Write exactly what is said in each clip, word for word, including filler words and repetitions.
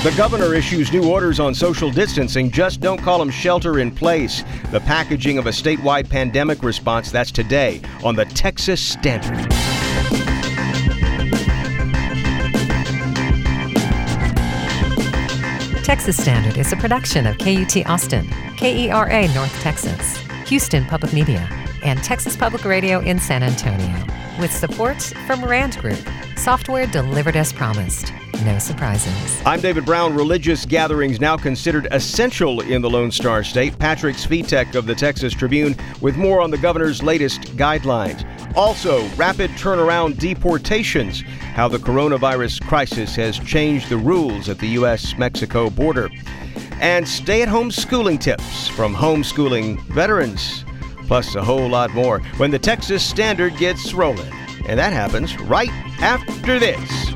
The governor issues new orders on social distancing. Just don't call them shelter in place. The packaging of a statewide pandemic response. That's today on the Texas Standard. Texas Standard is a production of K U T Austin, K E R A North Texas, Houston Public Media, and Texas Public Radio in San Antonio, with support from Rand Group. Software delivered as promised. No surprises. I'm David Brown. Religious gatherings now considered essential in the Lone Star State. Patrick Svitek of the Texas Tribune with more on the governor's latest guidelines. Also, rapid turnaround deportations, how the coronavirus crisis has changed the rules at the U S Mexico border. And stay-at-home schooling tips from homeschooling veterans, plus a whole lot more when the Texas Standard gets rolling. And that happens right after this.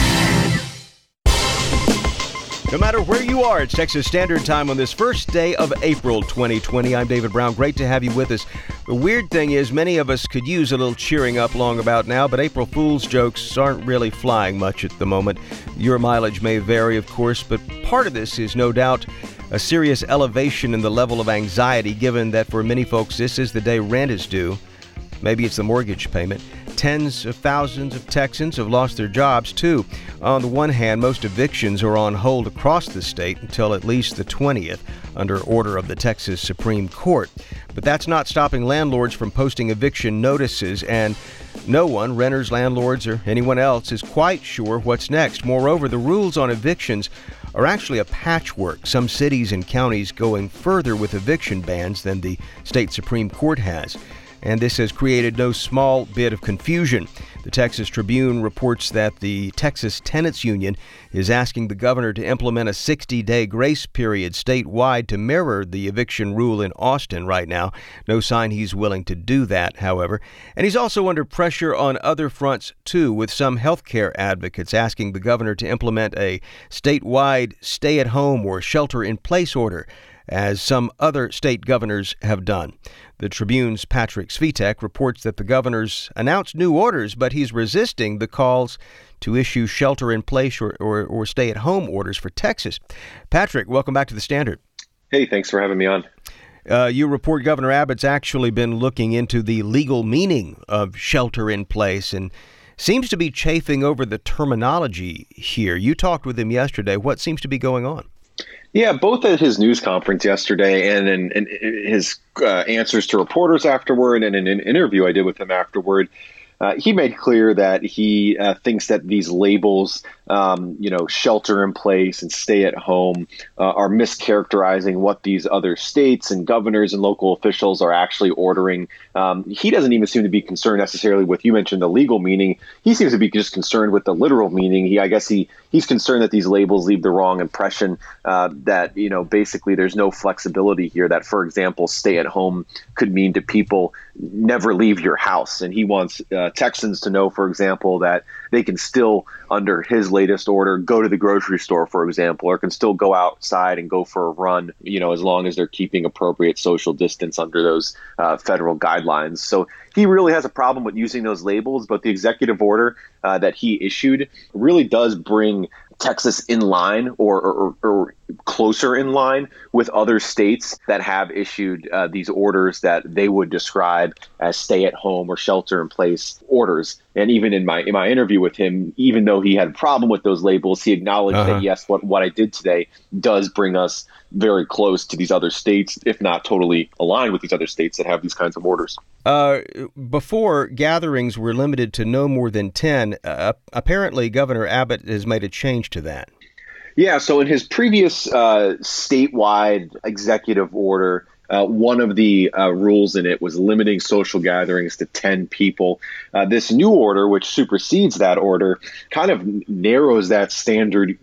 No matter where you are, it's Texas Standard Time on this first day of April twenty twenty. I'm David Brown. Great to have you with us. The weird thing is many of us could use a little cheering up long about now, but April Fool's jokes aren't really flying much at the moment. Your mileage may vary, of course, but part of this is no doubt a serious elevation in the level of anxiety, given that for many folks this is the day rent is due. Maybe it's the mortgage payment. Tens of thousands of Texans have lost their jobs, too. On the one hand, most evictions are on hold across the state until at least the twentieth, under order of the Texas Supreme Court. But that's not stopping landlords from posting eviction notices, and no one, renters, landlords, or anyone else, is quite sure what's next. Moreover, the rules on evictions are actually a patchwork, some cities and counties going further with eviction bans than the state Supreme Court has. And this has created no small bit of confusion. The Texas Tribune reports that the Texas Tenants Union is asking the governor to implement a sixty-day grace period statewide to mirror the eviction rule in Austin right now. No sign he's willing to do that, however. And he's also under pressure on other fronts, too, with some healthcare advocates asking the governor to implement a statewide stay-at-home or shelter-in-place order, as some other state governors have done. The Tribune's Patrick Svitek reports that the governor's announced new orders, but he's resisting the calls to issue shelter-in-place or, or, or stay-at-home orders for Texas. Patrick, welcome back to the Standard. Hey, thanks for having me on. Uh, you report Governor Abbott's actually been looking into the legal meaning of shelter-in-place and seems to be chafing over the terminology here. You talked with him yesterday. What seems to be going on? Yeah, both at his news conference yesterday and in, in his uh, answers to reporters afterward and in an interview I did with him afterward, uh, he made clear that he uh, thinks that these labels, um, you know, shelter in place and stay at home uh, are mischaracterizing what these other states and governors and local officials are actually ordering. Um, he doesn't even seem to be concerned necessarily with, you mentioned the legal meaning. He seems to be just concerned with the literal meaning. He, I guess he he's concerned that these labels leave the wrong impression, uh, that, you know, basically there's no flexibility here, that, for example, stay at home could mean to people never leave your house. And he wants uh, Texans to know, for example, that they can still, under his latest order, go to the grocery store, for example, or can still go outside and go for a run, you know, as long as they're keeping appropriate social distance under those uh, federal guidelines. So he really has a problem with using those labels, but the executive order uh, that he issued really does bring Texas in line or, or, or closer in line with other states that have issued uh, these orders that they would describe as stay-at-home or shelter-in-place orders. And even in my in my interview with him, even though he had a problem with those labels, he acknowledged uh-huh. that, yes, what, what I did today does bring us very close to these other states, if not totally aligned with these other states that have these kinds of orders. Uh, before, gatherings were limited to no more than ten. Uh, apparently, Governor Abbott has made a change to that. Yeah, so in his previous uh, statewide executive order, Uh, one of the uh, rules in it was limiting social gatherings to ten people. Uh, this new order, which supersedes that order, kind of narrows that standard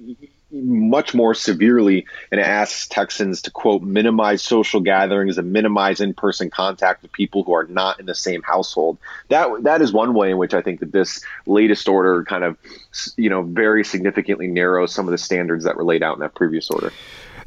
much more severely, and it asks Texans to, quote, minimize social gatherings and minimize in-person contact with people who are not in the same household. That that is one way in which I think that this latest order kind of, you know, very significantly narrows some of the standards that were laid out in that previous order.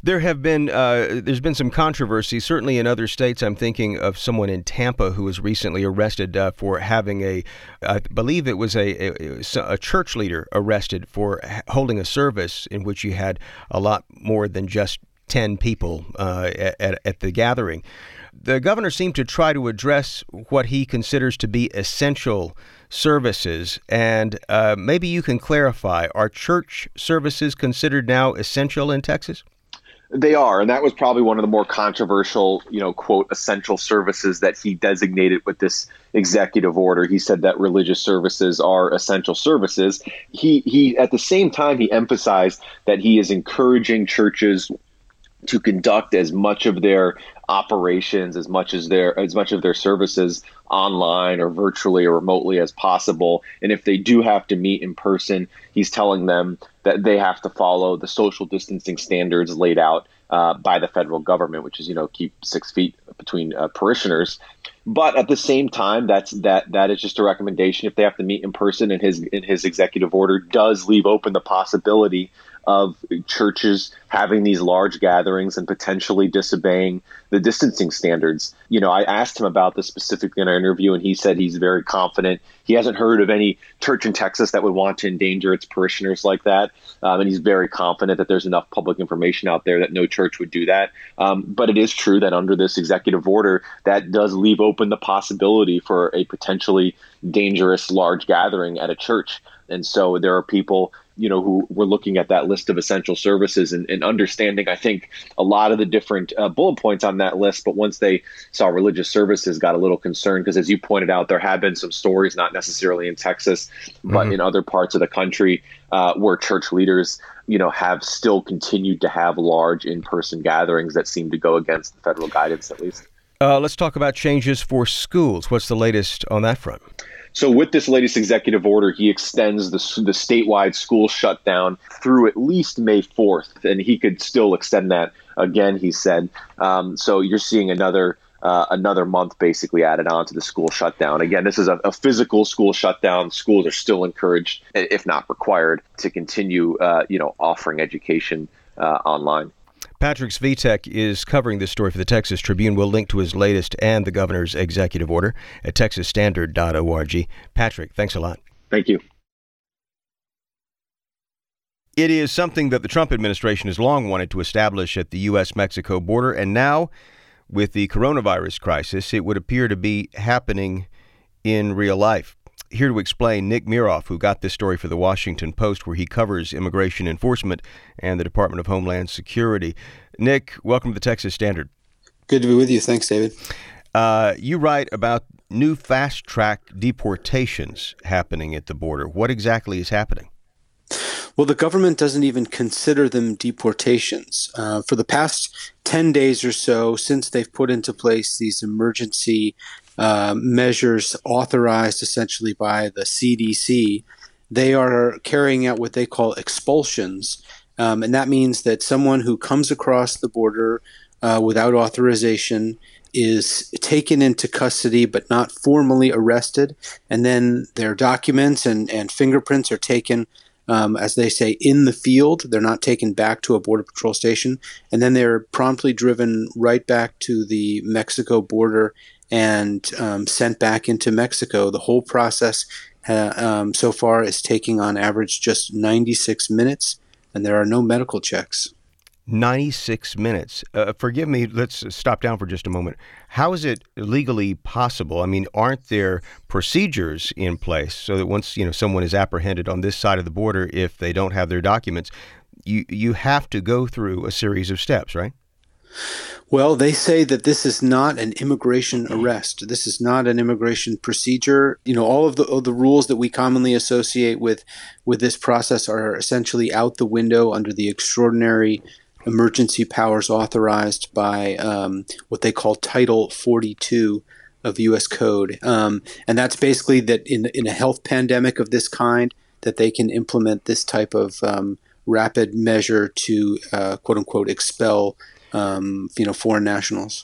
There have been, uh, there's been some controversy, certainly in other states. I'm thinking of someone in Tampa who was recently arrested uh, for having a, I believe it was a, a, a church leader arrested for holding a service in which you had a lot more than just ten people uh, at, at the gathering. The governor seemed to try to address what he considers to be essential services, and uh, maybe you can clarify, are church services considered now essential in Texas? They are, and that was probably one of the more controversial, you know, quote, essential services that he designated with this executive order. He said that religious services are essential services. He, he, at the same time, he emphasized that he is encouraging churches to conduct as much of their operations, as much as their as much of their services online or virtually or remotely as possible. And if they do have to meet in person, he's telling them that they have to follow the social distancing standards laid out uh, by the federal government, which is, you know, keep six feet between uh, parishioners. But at the same time, that's that that is just a recommendation. If they have to meet in person, and his in his executive order does leave open the possibility of churches having these large gatherings and potentially disobeying the distancing standards. You know, I asked him about this specifically in our interview, and he said he's very confident. He hasn't heard of any church in Texas that would want to endanger its parishioners like that. Um, and he's very confident that there's enough public information out there that no church would do that. Um, but it is true that under this executive order, that does leave open the possibility for a potentially dangerous large gathering at a church. And so there are people, you know, who were looking at that list of essential services and, and understanding, I think, a lot of the different uh, bullet points on that list. But once they saw religious services, got a little concerned because, as you pointed out, there have been some stories, not necessarily in Texas, but mm-hmm. in other parts of the country uh, where church leaders, you know, have still continued to have large in-person gatherings that seem to go against the federal guidance, at least. Uh, let's talk about changes for schools. What's the latest on that front? So with this latest executive order, he extends the, the statewide school shutdown through at least May fourth, and he could still extend that again, he said. Um, so you're seeing another uh, another month basically added on to the school shutdown. Again, this is a, a physical school shutdown. Schools are still encouraged, if not required, to continue, uh, you know, offering education uh, online. Patrick Svitek is covering this story for the Texas Tribune. We'll link to his latest and the governor's executive order at texas standard dot org. Patrick, thanks a lot. Thank you. It is something that the Trump administration has long wanted to establish at the U S Mexico border, and now, with the coronavirus crisis, it would appear to be happening in real life. Here to explain, Nick Miroff, who got this story for the Washington Post, where he covers immigration enforcement and the Department of Homeland Security. Nick, welcome to the Texas Standard. Good to be with you. Thanks, David. Uh, you write about new fast-track deportations happening at the border. What exactly is happening? Well, the government doesn't even consider them deportations. Uh, for the past ten days or so, since they've put into place these emergency uh, measures authorized essentially by the C D C, they are carrying out what they call expulsions. Um, and that means that someone who comes across the border uh, without authorization is taken into custody but not formally arrested. And then their documents and, and fingerprints are taken Um, as they say, in the field. They're not taken back to a Border Patrol station. And then they're promptly driven right back to the Mexico border and um, sent back into Mexico. The whole process uh, um, so far is taking on average just ninety-six minutes, and there are no medical checks. ninety-six minutes. Uh, forgive me, let's stop down for just a moment. How is it legally possible? I mean, aren't there procedures in place so that once, you know, someone is apprehended on this side of the border, if they don't have their documents, you you have to go through a series of steps, right? Well, they say that this is not an immigration arrest. This is not an immigration procedure. You know, all of the, of the rules that we commonly associate with, with this process are essentially out the window under the extraordinary emergency powers authorized by um, what they call Title forty-two of the U S Code. Um, and that's basically that in, in a health pandemic of this kind, that they can implement this type of um, rapid measure to, uh, quote unquote, expel Um, you know, foreign nationals.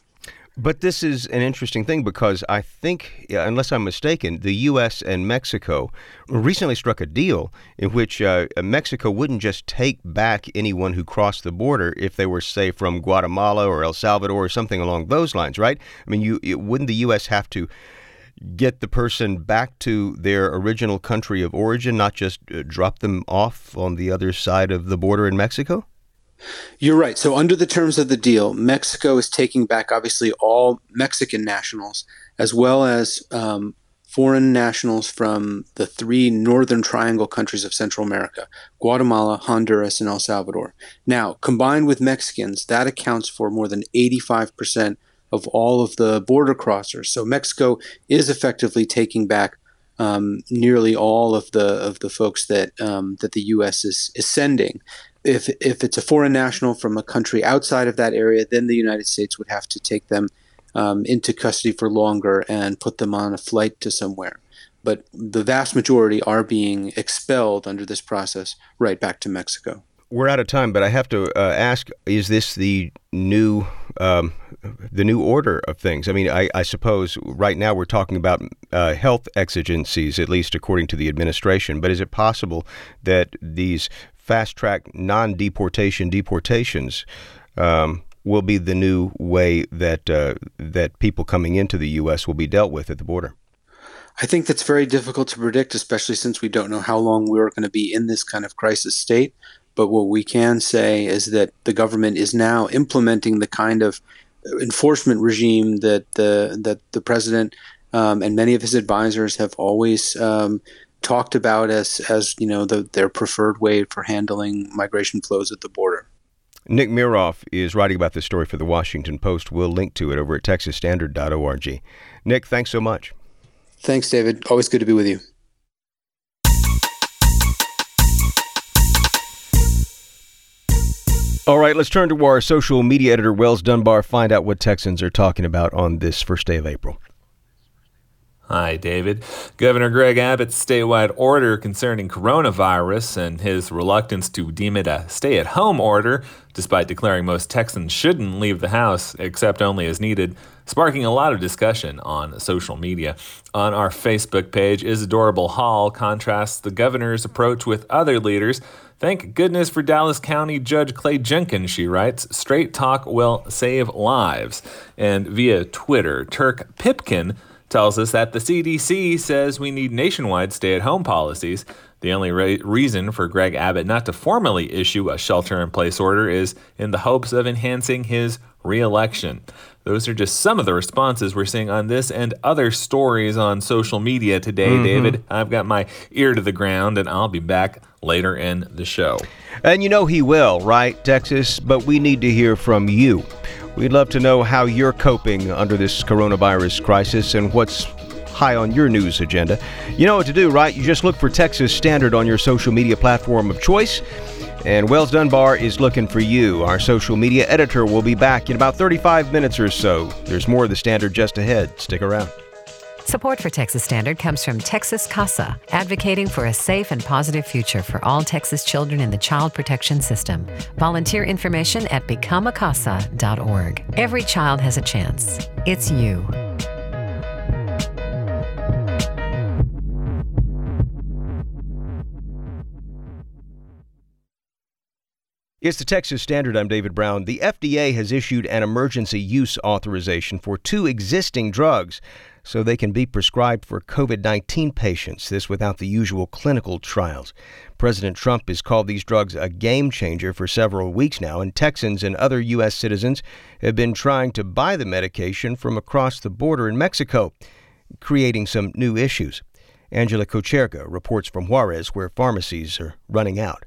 But this is an interesting thing because I think, unless I'm mistaken, the U S and Mexico recently struck a deal in which uh, Mexico wouldn't just take back anyone who crossed the border if they were, say, from Guatemala or El Salvador or something along those lines, right? I mean, you it, wouldn't the U S have to get the person back to their original country of origin, not just uh, drop them off on the other side of the border in Mexico? You're right. So under the terms of the deal, Mexico is taking back, obviously, all Mexican nationals, as well as um, foreign nationals from the three Northern Triangle countries of Central America, Guatemala, Honduras, and El Salvador. Now, combined with Mexicans, that accounts for more than eighty-five percent of all of the border crossers. So Mexico is effectively taking back um, nearly all of the of the folks that um, that the U S is, is sending. If if it's a foreign national from a country outside of that area, then the United States would have to take them um, into custody for longer and put them on a flight to somewhere. But the vast majority are being expelled under this process right back to Mexico. We're out of time, but I have to uh, ask, is this the new um, the new order of things? I mean, I, I suppose right now we're talking about uh, health exigencies, at least according to the administration. But is it possible that these fast-track non-deportation deportations um, will be the new way that uh, that people coming into the U S will be dealt with at the border? I think that's very difficult to predict, especially since we don't know how long we're going to be in this kind of crisis state. But what we can say is that the government is now implementing the kind of enforcement regime that the that the president um, and many of his advisors have always um, talked about as as you know the, their preferred way for handling migration flows at the border. Nick Miroff is writing about this story for the Washington Post. We'll link to it over at texas standard dot org. Nick, thanks so much. Thanks, David. Always good to be with you. All right, let's turn to our social media editor, Wells Dunbar, find out what Texans are talking about on this first day of April. Hi, David. Governor Greg Abbott's statewide order concerning coronavirus and his reluctance to deem it a stay-at-home order, despite declaring most Texans shouldn't leave the house except only as needed, sparking a lot of discussion on social media. On our Facebook page, Isadorable Hall contrasts the governor's approach with other leaders. Thank goodness for Dallas County Judge Clay Jenkins, she writes. Straight talk will save lives. And via Twitter, Turk Pipkin tells us that the C D C says we need nationwide stay-at-home policies. The only re- reason for Greg Abbott not to formally issue a shelter-in-place order is in the hopes of enhancing his re-election. Those are just some of the responses we're seeing on this and other stories on social media today, mm-hmm. David. I've got my ear to the ground, and I'll be back later in the show. And you know he will, right, Texas? But we need to hear from you. We'd love to know how you're coping under this coronavirus crisis and what's high on your news agenda. You know what to do, right? You just look for Texas Standard on your social media platform of choice. And Wells Dunbar is looking for you. Our social media editor will be back in about thirty-five minutes or so. There's more of the Standard just ahead. Stick around. Support for Texas Standard comes from Texas CASA, advocating for a safe and positive future for all Texas children in the child protection system. Volunteer information at become a casa dot org. Every child has a chance. It's you. It's the Texas Standard. I'm David Brown. The F D A has issued an emergency use authorization for two existing drugs so they can be prescribed for covid nineteen patients, this without the usual clinical trials. President Trump has called these drugs a game changer for several weeks now, and Texans and other U S citizens have been trying to buy the medication from across the border in Mexico, creating some new issues. Angela Kocherka reports from Juarez, where pharmacies are running out.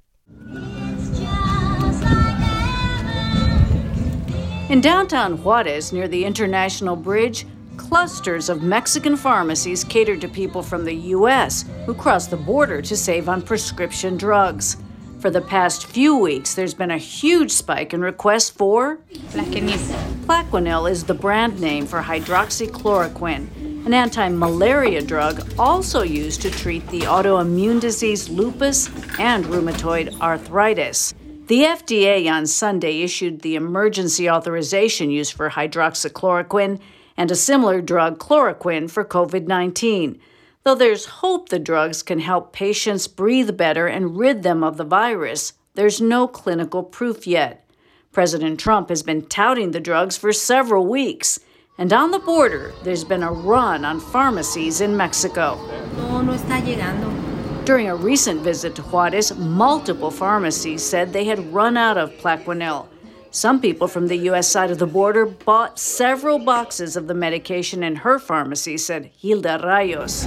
In downtown Juarez, near the International Bridge, clusters of Mexican pharmacies cater to people from the U S who cross the border to save on prescription drugs. For the past few weeks, there's been a huge spike in requests for Plaquenil. Plaquenil is the brand name for hydroxychloroquine, an anti-malaria drug also used to treat the autoimmune disease lupus and rheumatoid arthritis. The F D A on Sunday issued the emergency authorization used for hydroxychloroquine and a similar drug, chloroquine, for COVID nineteen. Though there's hope the drugs can help patients breathe better and rid them of the virus, there's no clinical proof yet. President Trump has been touting the drugs for several weeks. And on the border, there's been a run on pharmacies in Mexico. No, no está llegando. During a recent visit to Juarez, multiple pharmacies said they had run out of Plaquenil. Some people from the U S side of the border bought several boxes of the medication in her pharmacy, said Hilda Rayos.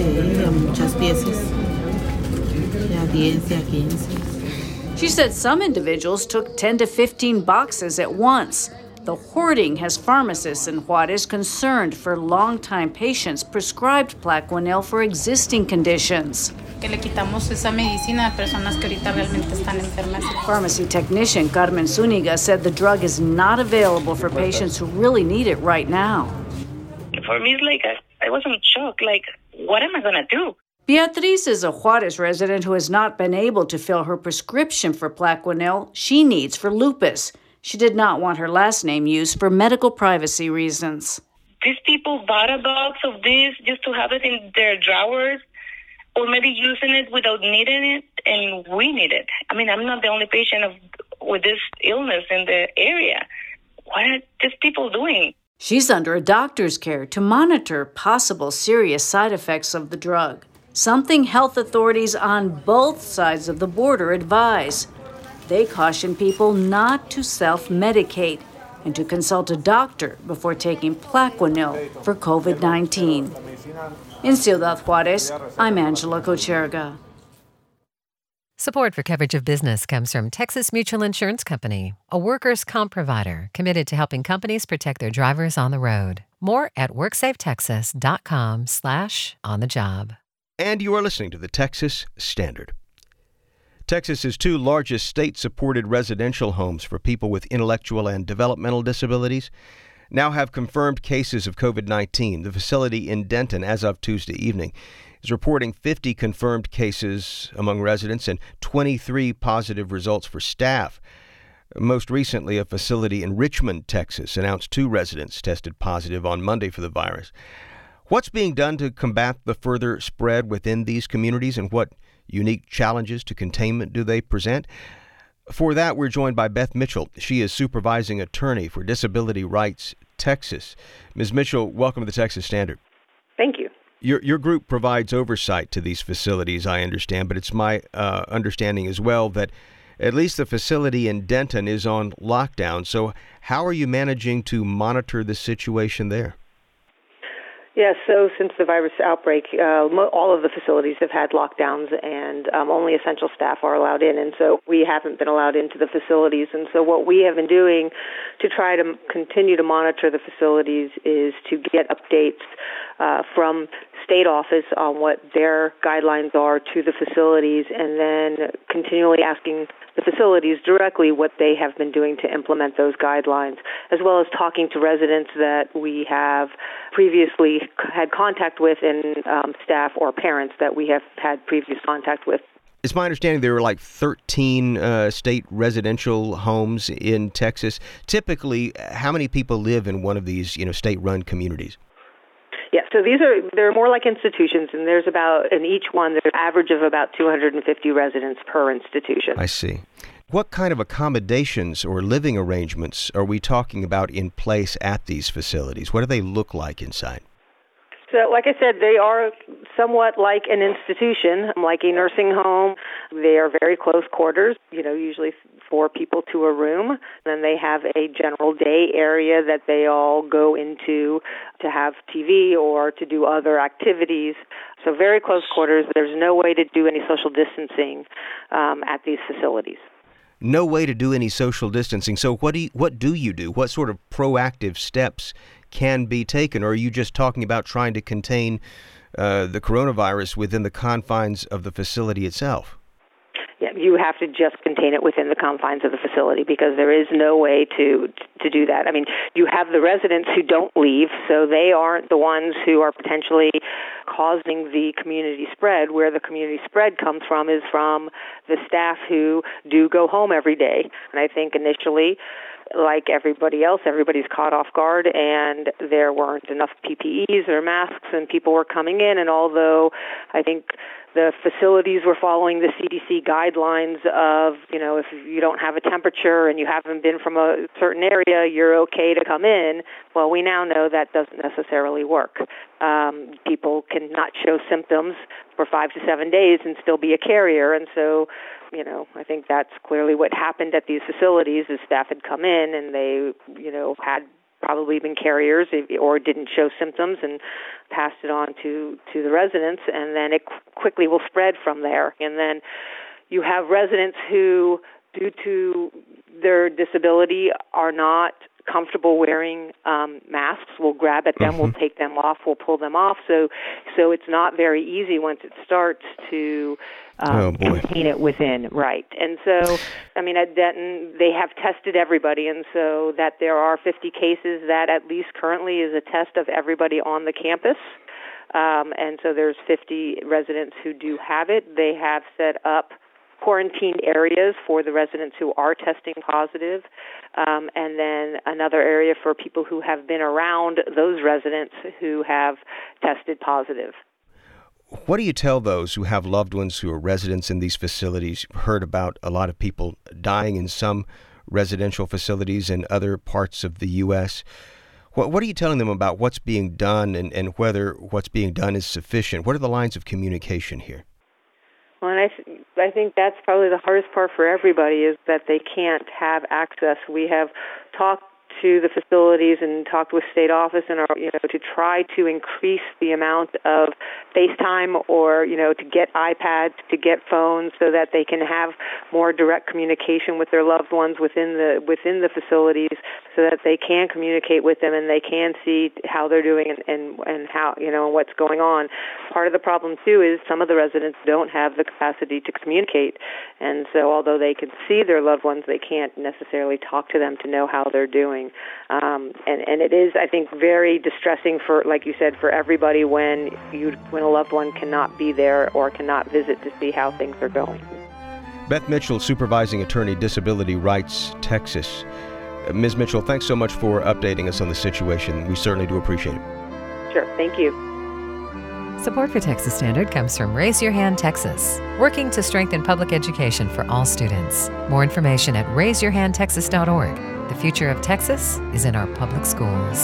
She said some individuals took ten to fifteen boxes at once. The hoarding has pharmacists in Juarez concerned for longtime patients prescribed Plaquenil for existing conditions. Pharmacy technician Carmen Zuniga said the drug is not available for patients who really need it right now. For me, it's like, I, I was in shock. Like, what am I going to do? Beatriz is a Juarez resident who has not been able to fill her prescription for Plaquenil she needs for lupus. She did not want her last name used for medical privacy reasons. These people bought a box of this just to have it in their drawers, or maybe using it without needing it, and we need it. I mean, I'm not the only patient of, with this illness in the area. What are these people doing? She's under a doctor's care to monitor possible serious side effects of the drug, something health authorities on both sides of the border advise. They caution people not to self-medicate and to consult a doctor before taking Plaquenil for COVID nineteen. In Ciudad Juarez, I'm Angela Kocherga. Support for coverage of business comes from Texas Mutual Insurance Company, a workers' comp provider committed to helping companies protect their drivers on the road. More at worksafetexas.com slash on the job. And you are listening to the Texas Standard. Texas's two largest state-supported residential homes for people with intellectual and developmental disabilities now have confirmed cases of COVID nineteen. The facility in Denton, as of Tuesday evening, is reporting fifty confirmed cases among residents and twenty-three positive results for staff. Most recently, a facility in Richmond, Texas, announced two residents tested positive on Monday for the virus. What's being done to combat the further spread within these communities, and what unique challenges to containment do they present? For that, we're joined by Beth Mitchell. She is supervising attorney for Disability Rights Texas. Miz Mitchell, welcome to the Texas Standard. Thank you. Your your group provides oversight to these facilities, I understand, but it's my uh, understanding as well that at least the facility in Denton is on lockdown. So how are you managing to monitor the situation there? Yes, so since the virus outbreak, uh, all of the facilities have had lockdowns, and um, only essential staff are allowed in, and so we haven't been allowed into the facilities. And so what we have been doing to try to continue to monitor the facilities is to get updates uh, from state office on what their guidelines are to the facilities, and then continually asking the facilities directly what they have been doing to implement those guidelines, as well as talking to residents that we have previously had contact with, and um, staff or parents that we have had previous contact with. It's my understanding there are like thirteen uh, state residential homes in Texas. Typically, how many people live in one of these, you know, state-run communities? Yeah, so these are, they're more like institutions, and there's about, in each one, there's an average of about two hundred fifty residents per institution. I see. What kind of accommodations or living arrangements are we talking about in place at these facilities? What do they look like inside? So, like I said, they are somewhat like an institution, like a nursing home. They are very close quarters, you know, usually four people to a room. Then they have a general day area that they all go into to have T V or to do other activities. So very close quarters. There's no way to do any social distancing um, at these facilities. No way to do any social distancing. So what do you, what do you do? What sort of proactive steps can be taken? Or are you just talking about trying to contain uh, the coronavirus within the confines of the facility itself? yeah, you have to just contain it within the confines of the facility because there is no way to to do that. I mean, you have the residents who don't leave, so they aren't the ones who are potentially causing the community spread. Where the community spread comes from is from the staff who do go home every day. And I think initially, like everybody else, everybody's caught off guard, and there weren't enough P P Es or masks, and people were coming in. And although I think the facilities were following the C D C guidelines of, you know, if you don't have a temperature and you haven't been from a certain area, you're okay to come in. Well, we now know that doesn't necessarily work. Um, people can not show symptoms for five to seven days and still be a carrier. And so, you know, I think that's clearly what happened at these facilities is staff had come in and they, you know, had probably been carriers or didn't show symptoms and passed it on to, to the residents, and then it quickly will spread from there. And then you have residents who, due to their disability, are not comfortable wearing um, masks. We'll grab at them, mm-hmm. we'll take them off, we'll pull them off. So, so it's not very easy once it starts to um, oh, boy. contain it within, right? And so, I mean, at Denton, they have tested everybody, and so that there are fifty cases, that at least currently is a test of everybody on the campus. Um, and so there's fifty residents who do have it. They have set up quarantined areas for the residents who are testing positive, um, and then another area for people who have been around those residents who have tested positive. What do you tell those who have loved ones who are residents in these facilities? You've heard about a lot of people dying in some residential facilities in other parts of the U S What, what are you telling them about what's being done and, and whether what's being done is sufficient? What are the lines of communication here? Well, and I, th- I think that's probably the hardest part for everybody is that they can't have access. We have talked to the facilities and talked with state office and, are, you know, to try to increase the amount of FaceTime or, you know, to get iPads, to get phones so that they can have more direct communication with their loved ones within the within the facilities so that they can communicate with them and they can see how they're doing and, and, and how, you know, what's going on. Part of the problem, too, is some of the residents don't have the capacity to communicate. And so although they can see their loved ones, they can't necessarily talk to them to know how they're doing. Um, and, and it is, I think, very distressing for, like you said, for everybody when you when a loved one cannot be there or cannot visit to see how things are going. Beth Mitchell, Supervising Attorney, Disability Rights, Texas. Uh, Miz Mitchell, thanks so much for updating us on the situation. We certainly do appreciate it. Sure. Thank you. Support for Texas Standard comes from Raise Your Hand Texas, working to strengthen public education for all students. More information at raise your hand texas dot org. The future of Texas is in our public schools.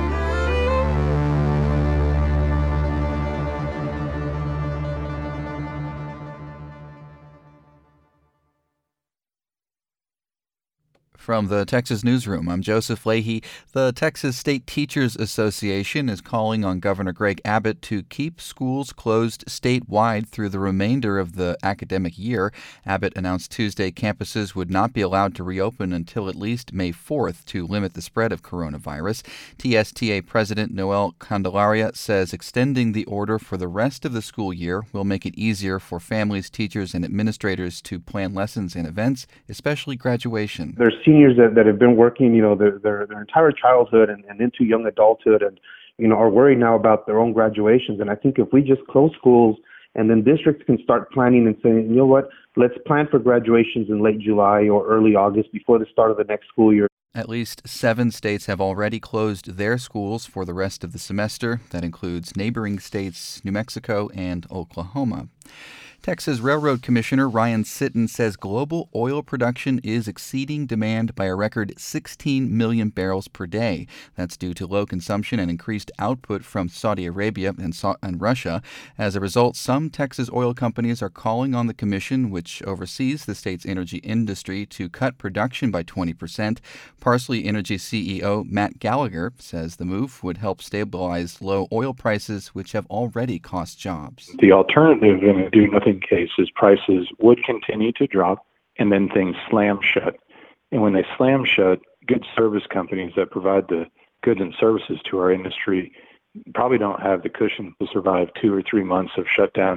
From the Texas Newsroom, I'm Joseph Leahy. The Texas State Teachers Association is calling on Governor Greg Abbott to keep schools closed statewide through the remainder of the academic year. Abbott announced Tuesday campuses would not be allowed to reopen until at least May fourth to limit the spread of coronavirus. T S T A President Noel Candelaria says extending the order for the rest of the school year will make it easier for families, teachers, and administrators to plan lessons and events, especially graduation. There's seniors that, that have been working, you know, their their, their entire childhood and, and into young adulthood and, you know, are worried now about their own graduations. And I think if we just close schools and then districts can start planning and saying, you know what, let's plan for graduations in late July or early August before the start of the next school year. At least seven states have already closed their schools for the rest of the semester. That includes neighboring states, New Mexico and Oklahoma. Texas Railroad Commissioner Ryan Sitton says global oil production is exceeding demand by a record sixteen million barrels per day. That's due to low consumption and increased output from Saudi Arabia and, Sa- and Russia. As a result, some Texas oil companies are calling on the commission, which oversees the state's energy industry, to cut production by twenty percent. Parsley Energy C E O Matt Gallagher says the move would help stabilize low oil prices, which have already cost jobs. The alternative in a do-nothing case is prices would continue to drop and then things slam shut. And when they slam shut, good service companies that provide the goods and services to our industry probably don't have the cushion to survive two or three months of shutdown.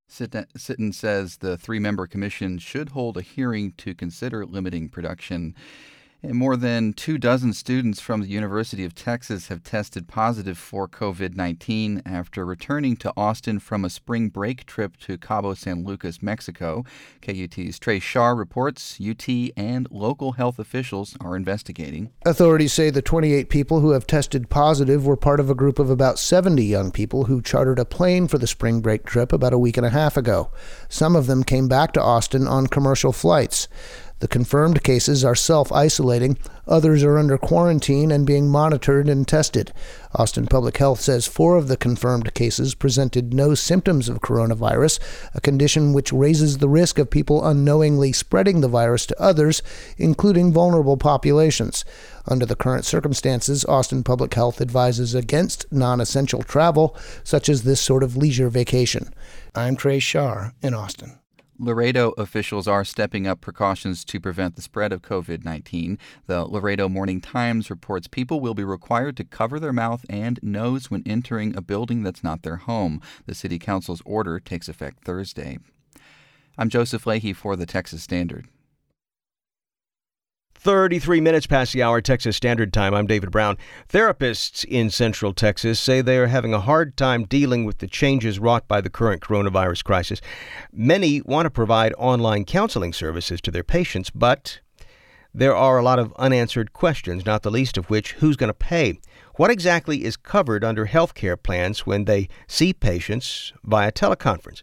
Sitton says the three-member commission should hold a hearing to consider limiting production. And more than two dozen students from the University of Texas have tested positive for covid nineteen after returning to Austin from a spring break trip to Cabo San Lucas, Mexico. K U T's Trey Shaw reports U T and local health officials are investigating. Authorities say the twenty-eight people who have tested positive were part of a group of about seventy young people who chartered a plane for the spring break trip about a week and a half ago. Some of them came back to Austin on commercial flights. The confirmed cases are self-isolating. Others are under quarantine and being monitored and tested. Austin Public Health says four of the confirmed cases presented no symptoms of coronavirus, a condition which raises the risk of people unknowingly spreading the virus to others, including vulnerable populations. Under the current circumstances, Austin Public Health advises against non-essential travel, such as this sort of leisure vacation. I'm Trey Shaw in Austin. Laredo officials are stepping up precautions to prevent the spread of covid nineteen. The Laredo Morning Times reports people will be required to cover their mouth and nose when entering a building that's not their home. The City Council's order takes effect Thursday. I'm Joseph Leahy for the Texas Standard. thirty-three minutes past the hour, Texas Standard Time. I'm David Brown. Therapists in Central Texas say they are having a hard time dealing with the changes wrought by the current coronavirus crisis. Many want to provide online counseling services to their patients, but there are a lot of unanswered questions, not the least of which, who's going to pay? What exactly is covered under health care plans when they see patients via teleconference?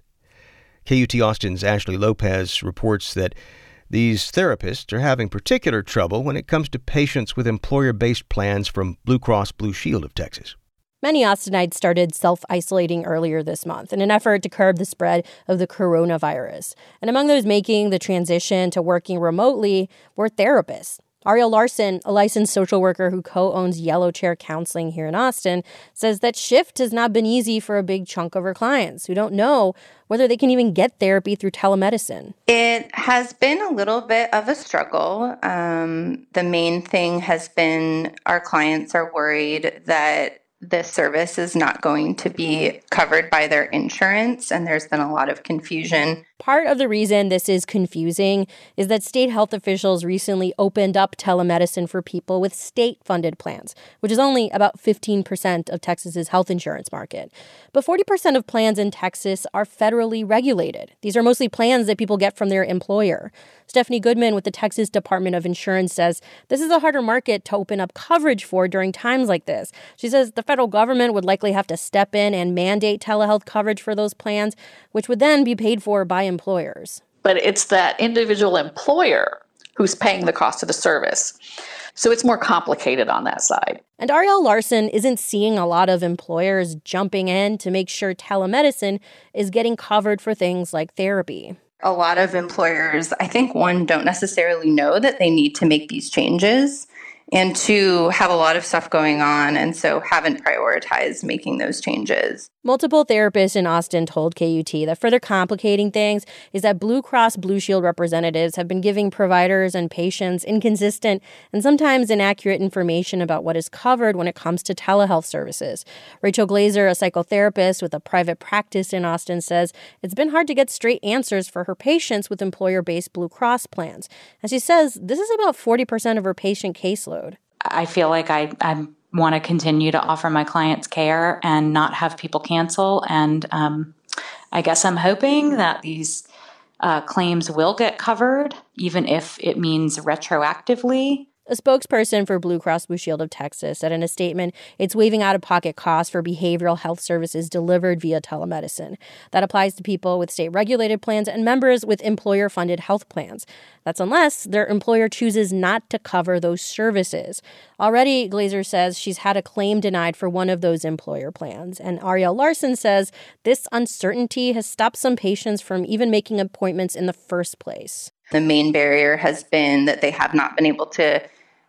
K U T Austin's Ashley Lopez reports that these therapists are having particular trouble when it comes to patients with employer-based plans from Blue Cross Blue Shield of Texas. Many Austinites started self-isolating earlier this month in an effort to curb the spread of the coronavirus. And among those making the transition to working remotely were therapists. Ariel Larson, a licensed social worker who co-owns Yellow Chair Counseling here in Austin, says that shift has not been easy for a big chunk of her clients who don't know whether they can even get therapy through telemedicine. It has been a little bit of a struggle. Um, the main thing has been our clients are worried that this service is not going to be covered by their insurance, and there's been a lot of confusion. Part of the reason this is confusing is that state health officials recently opened up telemedicine for people with state-funded plans, which is only about fifteen percent of Texas's health insurance market. But forty percent of plans in Texas are federally regulated. These are mostly plans that people get from their employer. Stephanie Goodman with the Texas Department of Insurance says this is a harder market to open up coverage for during times like this. She says the federal government would likely have to step in and mandate telehealth coverage for those plans, which would then be paid for by employers. But it's that individual employer who's paying the cost of the service. So it's more complicated on that side. And Ariel Larson isn't seeing a lot of employers jumping in to make sure telemedicine is getting covered for things like therapy. A lot of employers, I think, one, don't necessarily know that they need to make these changes, and two, have a lot of stuff going on, and so haven't prioritized making those changes. Multiple therapists in Austin told K U T that further complicating things is that Blue Cross Blue Shield representatives have been giving providers and patients inconsistent and sometimes inaccurate information about what is covered when it comes to telehealth services. Rachel Glazer, a psychotherapist with a private practice in Austin, says it's been hard to get straight answers for her patients with employer-based Blue Cross plans. And she says this is about forty percent of her patient caseload. I feel like I, I'm want to continue to offer my clients care and not have people cancel. And um, I guess I'm hoping that these uh, claims will get covered, even if it means retroactively. A spokesperson for Blue Cross Blue Shield of Texas said in a statement it's waiving out-of-pocket costs for behavioral health services delivered via telemedicine. That applies to people with state-regulated plans and members with employer-funded health plans. That's unless their employer chooses not to cover those services. Already, Glazer says she's had a claim denied for one of those employer plans. And Ariel Larson says this uncertainty has stopped some patients from even making appointments in the first place. The main barrier has been that they have not been able to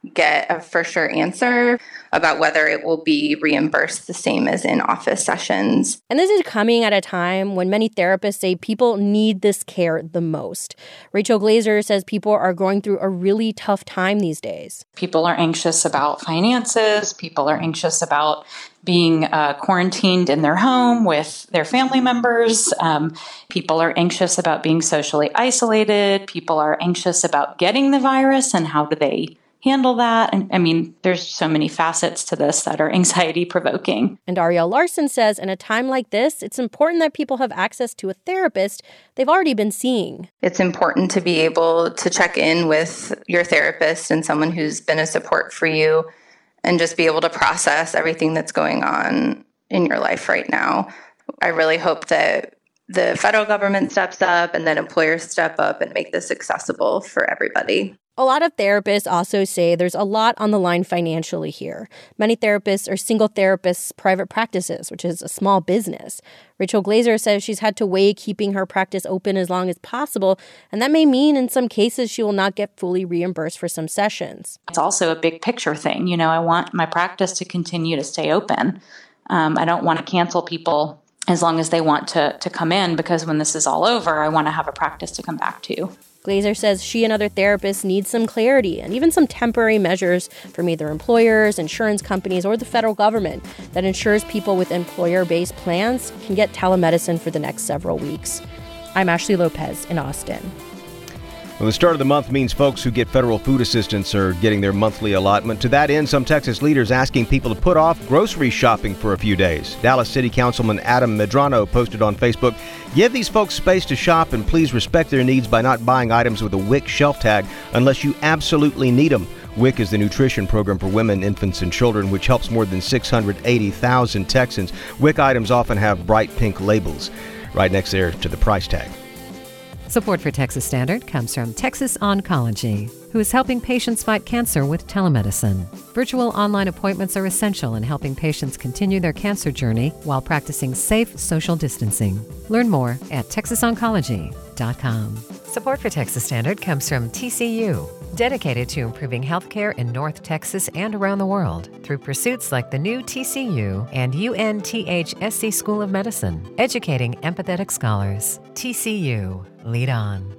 get a for sure answer about whether it will be reimbursed the same as in-office sessions. And this is coming at a time when many therapists say people need this care the most. Rachel Glazer says people are going through a really tough time these days. People are anxious about finances. People are anxious about being uh, quarantined in their home with their family members. Um, people are anxious about being socially isolated. People are anxious about getting the virus and how do they handle that. And I mean, there's so many facets to this that are anxiety provoking. And Ariel Larson says in a time like this, it's important that people have access to a therapist they've already been seeing. It's important to be able to check in with your therapist and someone who's been a support for you and just be able to process everything that's going on in your life right now. I really hope that the federal government steps up and that employers step up and make this accessible for everybody. A lot of therapists also say there's a lot on the line financially here. Many therapists are single therapists' private practices, which is a small business. Rachel Glazer says she's had to weigh keeping her practice open as long as possible, and that may mean in some cases she will not get fully reimbursed for some sessions. It's also a big picture thing. You know, I want my practice to continue to stay open. Um, I don't want to cancel people as long as they want to, to come in, because when this is all over, I want to have a practice to come back to. Glazer says she and other therapists need some clarity and even some temporary measures from either employers, insurance companies, or the federal government that ensures people with employer-based plans can get telemedicine for the next several weeks. I'm Ashley Lopez in Austin. Well, the start of the month means folks who get federal food assistance are getting their monthly allotment. To that end, some Texas leaders asking people to put off grocery shopping for a few days. Dallas City Councilman Adam Medrano posted on Facebook, "Give these folks space to shop and please respect their needs by not buying items with a W I C shelf tag unless you absolutely need them." W I C is the nutrition program for women, infants, and children, which helps more than six hundred eighty thousand Texans. W I C items often have bright pink labels right next there to the price tag. Support for Texas Standard comes from Texas Oncology, who is helping patients fight cancer with telemedicine. Virtual online appointments are essential in helping patients continue their cancer journey while practicing safe social distancing. Learn more at texas oncology dot com. Support for Texas Standard comes from T C U, dedicated to improving healthcare in North Texas and around the world through pursuits like the new T C U and U N T H S C School of Medicine, educating empathetic scholars. T C U, lead on.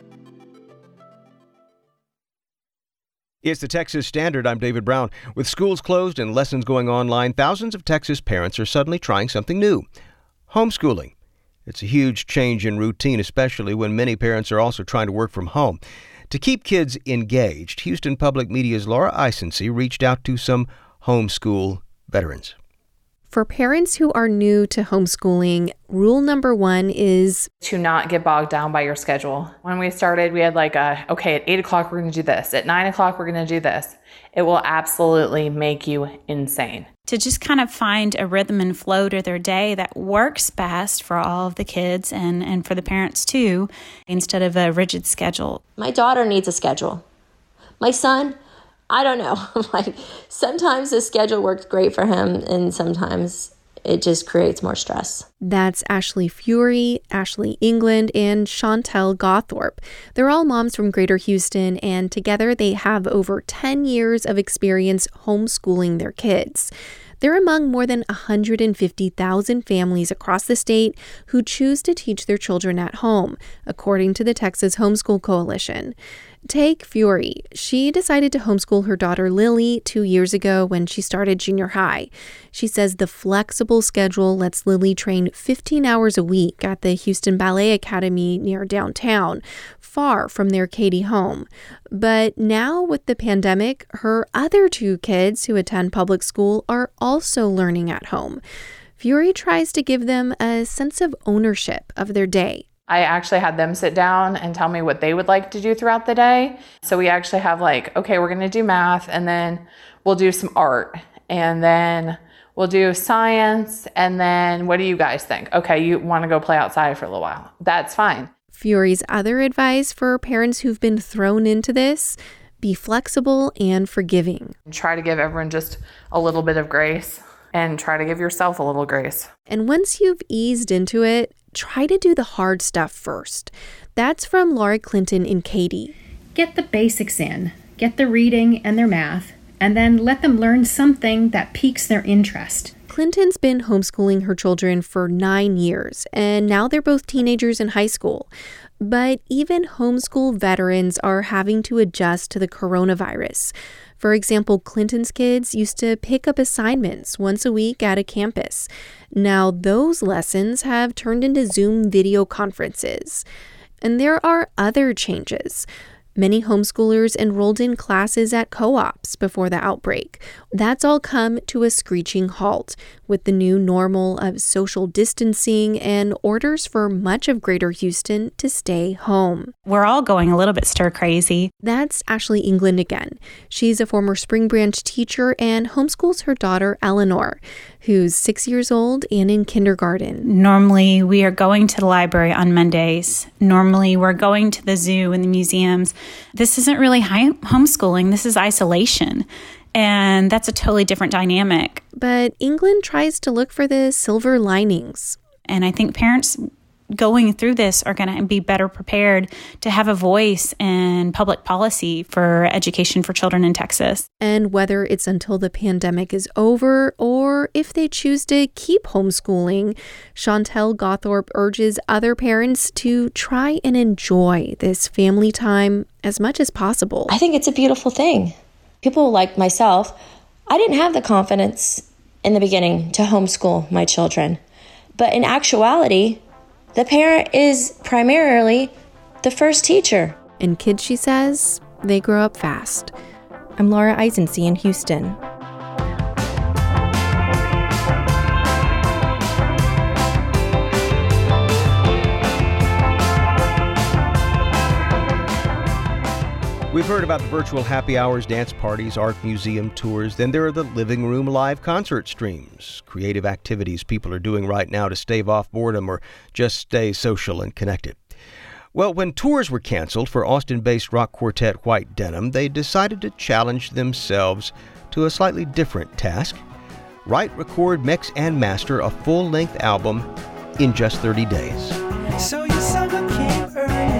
It's the Texas Standard. I'm David Brown. With schools closed and lessons going online, thousands of Texas parents are suddenly trying something new: homeschooling. It's a huge change in routine, especially when many parents are also trying to work from home. To keep kids engaged, Houston Public Media's Laura Isensee reached out to some homeschool veterans. For parents who are new to homeschooling, rule number one is to not get bogged down by your schedule. When we started, we had like a, okay, at eight o'clock, we're going to do this. At nine o'clock, we're going to do this. It will absolutely make you insane. To just kind of find a rhythm and flow to their day that works best for all of the kids and, and for the parents too, instead of a rigid schedule. My daughter needs a schedule. My son, I don't know. Like sometimes the schedule works great for him and sometimes it just creates more stress. That's Ashley Fury, Ashley England, and Chantel Gothorpe. They're all moms from Greater Houston, and together they have over ten years of experience homeschooling their kids. They're among more than one hundred fifty thousand families across the state who choose to teach their children at home, according to the Texas Homeschool Coalition. Take Fury. She decided to homeschool her daughter Lily two years ago when she started junior high. She says the flexible schedule lets Lily train fifteen hours a week at the Houston Ballet Academy near downtown, far from their Katy home. But now with the pandemic, her other two kids who attend public school are also learning at home. Fury tries to give them a sense of ownership of their day. I actually had them sit down and tell me what they would like to do throughout the day. So we actually have like, okay, we're going to do math and then we'll do some art and then we'll do science. And then what do you guys think? Okay, you want to go play outside for a little while. That's fine. Fury's other advice for parents who've been thrown into this: be flexible and forgiving. Try to give everyone just a little bit of grace and try to give yourself a little grace. And once you've eased into it, try to do the hard stuff first. That's from Laura Clinton in Katy. Get the basics in. get their reading and their math, and then let them learn something that piques their interest. Clinton's been homeschooling her children for nine years, and now they're both teenagers in high school. But even homeschool veterans are having to adjust to the coronavirus. For example, Clinton's kids used to pick up assignments once a week at a campus. Now those lessons have turned into Zoom video conferences. And there are other changes. Many homeschoolers enrolled in classes at co-ops before the outbreak. That's all come to a screeching halt with the new normal of social distancing and orders for much of Greater Houston to stay home. We're all going a little bit stir crazy. That's Ashley England again. She's a former Spring Branch teacher and homeschools her daughter Eleanor, who's six years old and in kindergarten. Normally, we are going to the library on Mondays. Normally, we're going to the zoo and the museums. This isn't really high- homeschooling. This is isolation. And that's a totally different dynamic. But England tries to look for the silver linings. And I think parents going through this are going to be better prepared to have a voice in public policy for education for children in Texas. And whether it's until the pandemic is over or if they choose to keep homeschooling, Chantel Gothorpe urges other parents to try and enjoy this family time as much as possible. I think it's a beautiful thing. People like myself, I didn't have the confidence in the beginning to homeschool my children. But in actuality, the parent is primarily the first teacher. And kids, she says, they grow up fast. I'm Laura Eisensee in Houston. We've heard about the virtual happy hours, dance parties, art museum tours. Then there are the living room live concert streams, creative activities people are doing right now to stave off boredom or just stay social and connected. Well, when tours were canceled for Austin-based rock quartet White Denim, they decided to challenge themselves to a slightly different task. Write, record, mix, and master a full-length album in just thirty days. So your summer came early.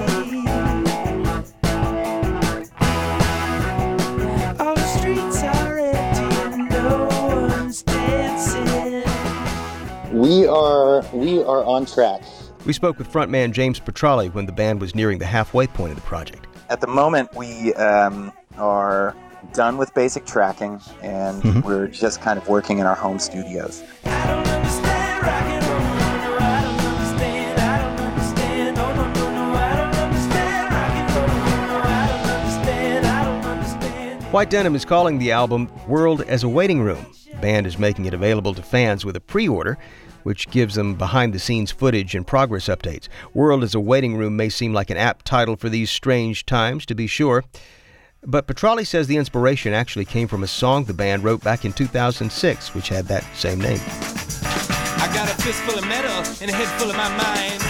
We are we are on track. We spoke with frontman James Petrali when the band was nearing the halfway point of the project. At the moment, we um, are done with basic tracking, and mm-hmm. we're just kind of working in our home studios. White Denim is calling the album World as a Waiting Room. The band is making it available to fans with a pre-order, which gives them behind-the-scenes footage and progress updates. World as a Waiting Room may seem like an apt title for these strange times, to be sure, but Petrali says the inspiration actually came from a song the band wrote back in two thousand six, which had that same name. I got a fist full of metal and a head full of my mind.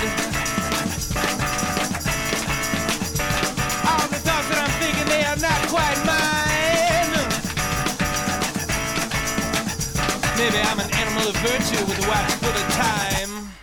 All the thoughts that I'm thinking, they are not quite mine. Maybe I'm an animal of virtue with a watch full of time.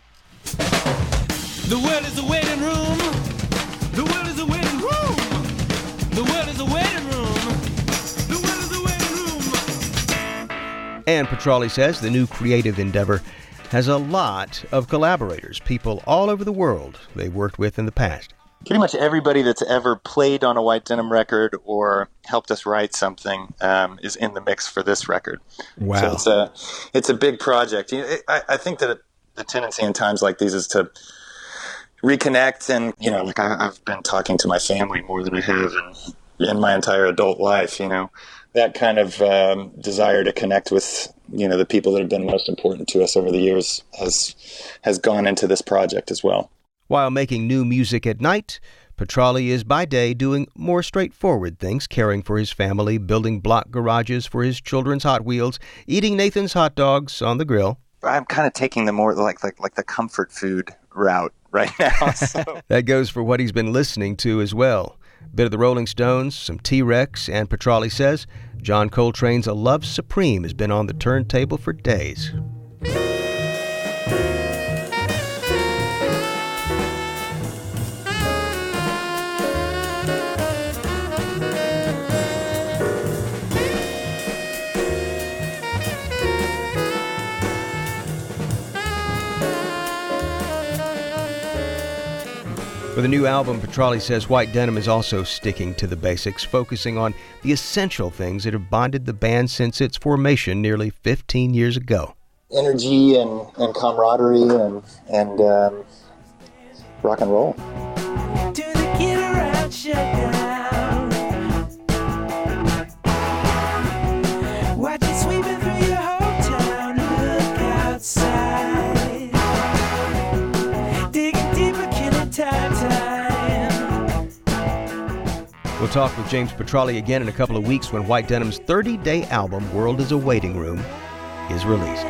The world is a waiting room. The world is a waiting room. The world is a waiting room. The world is a waiting room. And Petrali says the new creative endeavor has a lot of collaborators, people all over the world they've worked with in the past. Pretty much everybody that's ever played on a White Denim record or helped us write something um, is in the mix for this record. Wow. So it's a, it's a big project. You know, it, I, I think that the tendency in times like these is to reconnect. And, you know, like I, I've been talking to my family more than I have in, in my entire adult life, you know. That kind of um, desire to connect with, you know, the people that have been most important to us over the years has has gone into this project as well. While making new music at night, Petrali is by day doing more straightforward things, caring for his family, building block garages for his children's Hot Wheels, eating Nathan's hot dogs on the grill. I'm kind of taking the more like like, like the comfort food route right now. So. That goes for what he's been listening to as well. A bit of the Rolling Stones, some T-Rex, and Petrali says John Coltrane's A Love Supreme has been on the turntable for days. With a new album, Petrali says White Denim is also sticking to the basics, focusing on the essential things that have bonded the band since its formation nearly fifteen years ago. Energy and, and camaraderie and, and um, rock and roll. We'll talk with James Petrali again in a couple of weeks when White Denim's thirty-day album, World is a Waiting Room, is released.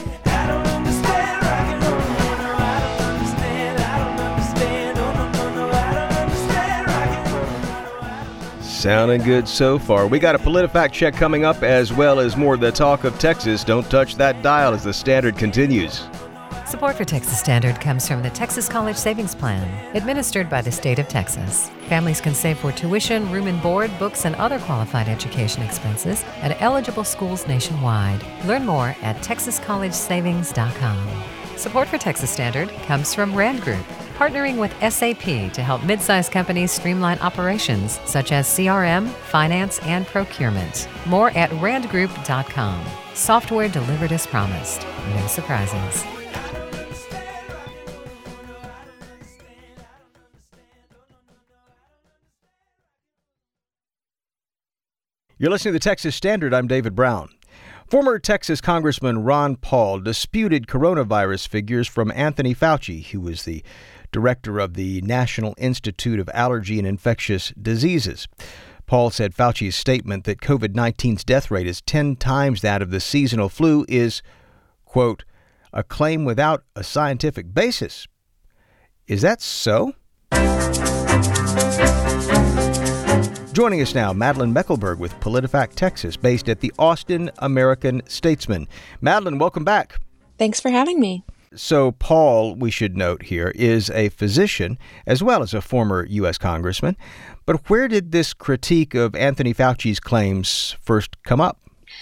Sounding good so far. We got a PolitiFact check coming up, as well as more of the talk of Texas. Don't touch that dial as the Standard continues. Support for Texas Standard comes from the Texas College Savings Plan, administered by the state of Texas. Families can save for tuition, room and board, books, and other qualified education expenses at eligible schools nationwide. Learn more at texas college savings dot com. Support for Texas Standard comes from Rand Group, partnering with S A P to help mid-sized companies streamline operations such as C R M, finance, and procurement. More at rand group dot com. Software delivered as promised. No surprises. You're listening to the Texas Standard. I'm David Brown. Former Texas Congressman Ron Paul disputed coronavirus figures from Anthony Fauci, who was the director of the National Institute of Allergy and Infectious Diseases. Paul said Fauci's statement that covid nineteen's death rate is ten times that of the seasonal flu is, quote, a claim without a scientific basis. Is that so? Joining us now, Madeline Meckelberg with PolitiFact Texas, based at the Austin American-Statesman. Madeline, welcome back. Thanks for having me. So Paul, we should note here, is a physician as well as a former U S congressman. But where did this critique of Anthony Fauci's claims first come up?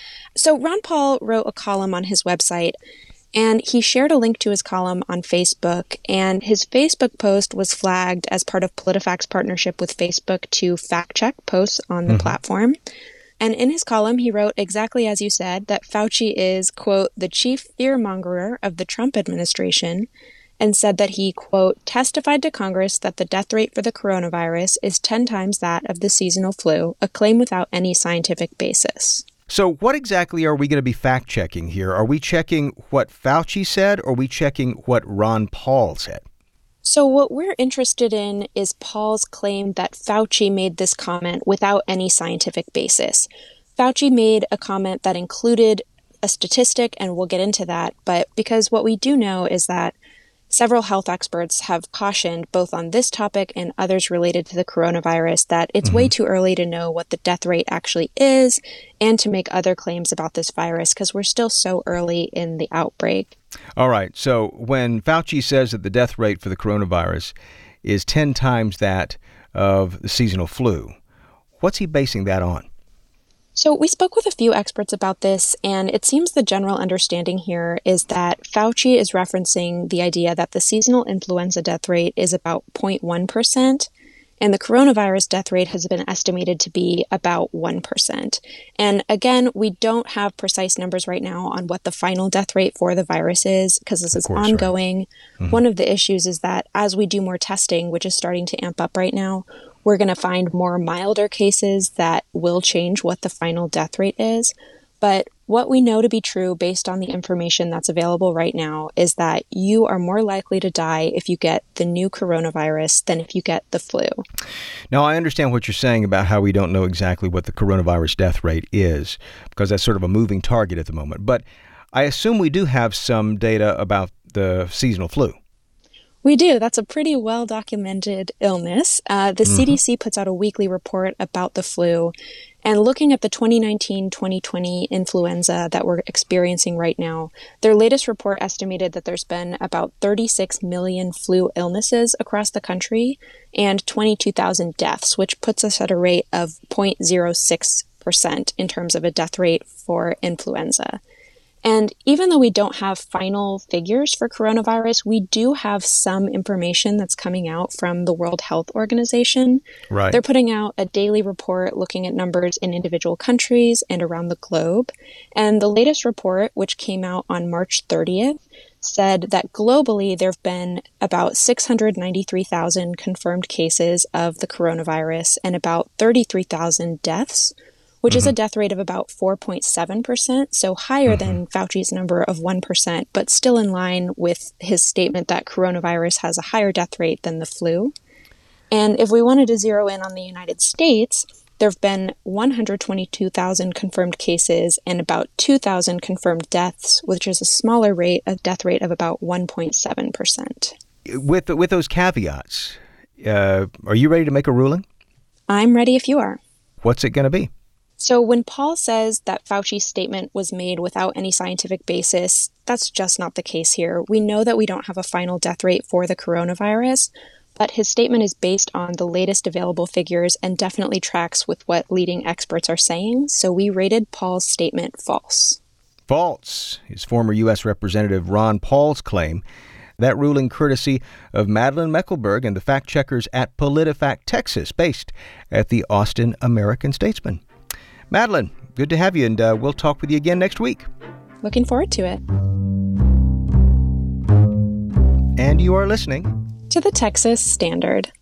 So Ron Paul wrote a column on his website, and he shared a link to his column on Facebook, and his Facebook post was flagged as part of PolitiFact's partnership with Facebook to fact-check posts on the mm-hmm. platform. And in his column, he wrote exactly as you said, that Fauci is, quote, the chief fearmongerer of the Trump administration, and said that he, quote, testified to Congress that the death rate for the coronavirus is ten times that of the seasonal flu, a claim without any scientific basis. So what exactly are we going to be fact-checking here? Are we checking what Fauci said, or are we checking what Ron Paul said? So what we're interested in is Paul's claim that Fauci made this comment without any scientific basis. Fauci made a comment that included a statistic, and we'll get into that, but because what we do know is that several health experts have cautioned, both on this topic and others related to the coronavirus, that it's mm-hmm. way too early to know what the death rate actually is and to make other claims about this virus because we're still so early in the outbreak. All right. So when Fauci says that the death rate for the coronavirus is ten times that of the seasonal flu, what's he basing that on? So we spoke with a few experts about this, and it seems the general understanding here is that Fauci is referencing the idea that the seasonal influenza death rate is about zero point one percent, and the coronavirus death rate has been estimated to be about one percent. And again, we don't have precise numbers right now on what the final death rate for the virus is, because this is course, ongoing. Right. Mm-hmm. One of the issues is that as we do more testing, which is starting to amp up right now, we're going to find more milder cases that will change what the final death rate is. But what we know to be true based on the information that's available right now is that you are more likely to die if you get the new coronavirus than if you get the flu. Now, I understand what you're saying about how we don't know exactly what the coronavirus death rate is, because that's sort of a moving target at the moment. But I assume we do have some data about the seasonal flu. We do. That's a pretty well-documented illness. Uh, the mm-hmm. C D C puts out a weekly report about the flu. And looking at the twenty nineteen twenty twenty influenza that we're experiencing right now, their latest report estimated that there's been about thirty-six million flu illnesses across the country and twenty-two thousand deaths, which puts us at a rate of zero point zero six percent in terms of a death rate for influenza. And even though we don't have final figures for coronavirus, we do have some information that's coming out from the World Health Organization. Right. They're putting out a daily report looking at numbers in individual countries and around the globe. And the latest report, which came out on March thirtieth, said that globally there have been about six hundred ninety-three thousand confirmed cases of the coronavirus and about thirty-three thousand deaths, which mm-hmm. is a death rate of about four point seven percent, so higher mm-hmm. than Fauci's number of one percent, but still in line with his statement that coronavirus has a higher death rate than the flu. And if we wanted to zero in on the United States, there have been one hundred twenty-two thousand confirmed cases and about two thousand confirmed deaths, which is a smaller rate, a death rate of about one point seven percent. With, with those caveats, uh, are you ready to make a ruling? I'm ready if you are. What's it going to be? So when Paul says that Fauci's statement was made without any scientific basis, that's just not the case here. We know that we don't have a final death rate for the coronavirus, but his statement is based on the latest available figures and definitely tracks with what leading experts are saying. So we rated Paul's statement false. False is former U S Representative Ron Paul's claim. That ruling courtesy of Madeleine Mecklenburg and the fact-checkers at PolitiFact Texas, based at the Austin American-Statesman. Madeleine, good to have you, and uh, we'll talk with you again next week. Looking forward to it. And you are listening to the Texas Standard.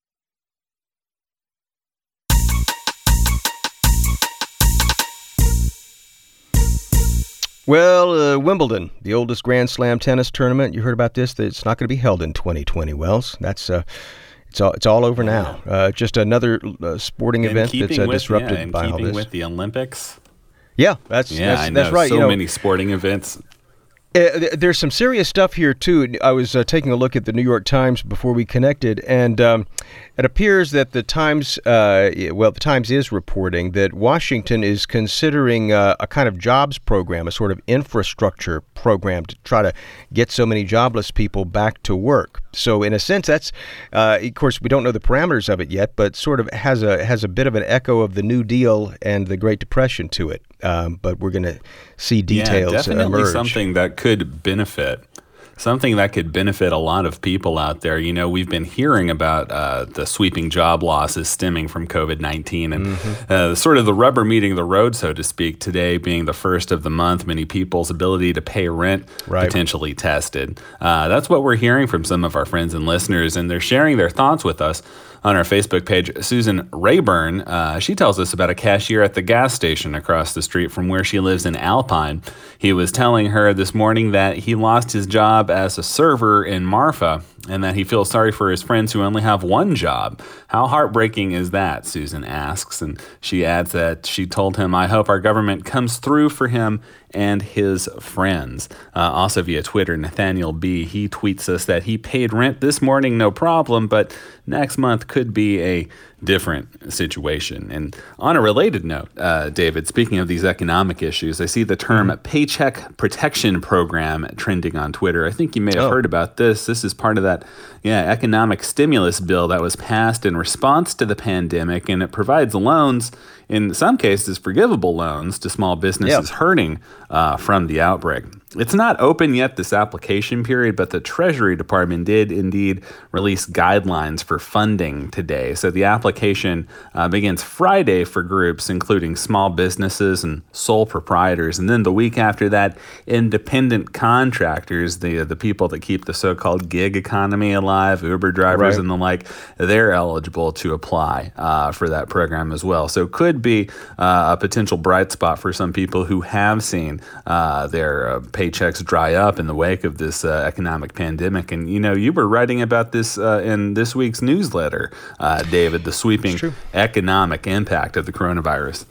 Well, uh, Wimbledon, the oldest Grand Slam tennis tournament. You heard about this? That it's not going to be held in twenty twenty, Wells. That's uh, it's all it's all over now. Uh, just another uh, sporting in event that's uh, with, disrupted yeah, in by all keeping this. with the Olympics. Yeah, that's yeah, that's, I know. that's right. So you know, many sporting events. Uh, there's some serious stuff here, too. I was uh, taking a look at the New York Times before we connected, and um, it appears that the Times, uh, well, the Times is reporting that Washington is considering uh, a kind of jobs program, a sort of infrastructure program to try to get so many jobless people back to work. So in a sense, that's, uh, of course, we don't know the parameters of it yet, but sort of has a has a bit of an echo of the New Deal and the Great Depression to it. Um, but we're going to see details yeah, definitely emerge. Something that could benefit. Something that could benefit a lot of people out there. You know, we've been hearing about uh, the sweeping job losses stemming from COVID nineteen and mm-hmm. uh, sort of the rubber meeting the road, so to speak, today being the first of the month, many people's ability to pay rent right. potentially tested. Uh, that's what we're hearing from some of our friends and listeners, and they're sharing their thoughts with us on our Facebook page. Susan Rayburn, uh, she tells us about a cashier at the gas station across the street from where she lives in Alpine. He was telling her this morning that he lost his job as a server in Marfa and that he feels sorry for his friends who only have one job. How heartbreaking is that, Susan asks. And she adds that she told him, I hope our government comes through for him and his friends. Uh, also via Twitter, Nathaniel B., he tweets us that he paid rent this morning, no problem, but next month could be a different situation. And on a related note, uh, David, speaking of these economic issues, I see the term mm-hmm. Paycheck Protection Program trending on Twitter. I think you may have oh. heard about this. This is part of that yeah, economic stimulus bill that was passed in response to the pandemic, and it provides loans, in some cases forgivable loans, to small businesses yep. hurting uh, from the outbreak. It's not open yet, this application period, but the Treasury Department did indeed release guidelines for funding today. So the application uh, begins Friday for groups including small businesses and sole proprietors. And then the week after that, independent contractors, the, the people that keep the so-called gig economy alive, Uber drivers right. and the like, they're eligible to apply uh, for that program as well. So could be uh, a potential bright spot for some people who have seen uh, their uh, paychecks dry up in the wake of this uh, economic pandemic. And, you know, you were writing about this uh, in this week's newsletter, uh, David, the sweeping economic impact of the coronavirus.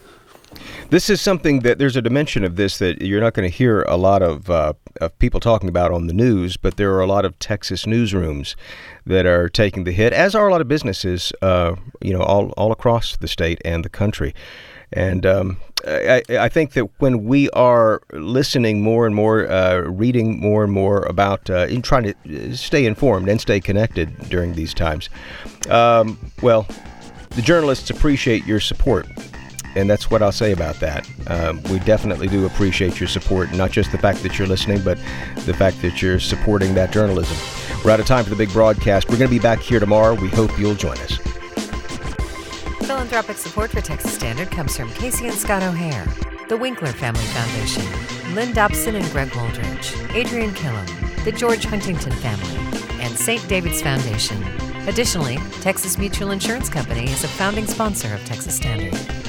This is something that there's a dimension of this that you're not going to hear a lot of, uh, of people talking about on the news, but there are a lot of Texas newsrooms that are taking the hit, as are a lot of businesses, uh, you know, all, all across the state and the country. And um, I, I think that when we are listening more and more, uh, reading more and more about, uh, in trying to stay informed and stay connected during these times, um, well, the journalists appreciate your support. And that's what I'll say about that. Um, we definitely do appreciate your support, not just the fact that you're listening, but the fact that you're supporting that journalism. We're out of time for the big broadcast. We're going to be back here tomorrow. We hope you'll join us. Philanthropic support for Texas Standard comes from Casey and Scott O'Hare, the Winkler Family Foundation, Lynn Dobson and Greg Wooldridge, Adrian Killam, the George Huntington Family, and Saint David's Foundation. Additionally, Texas Mutual Insurance Company is a founding sponsor of Texas Standard.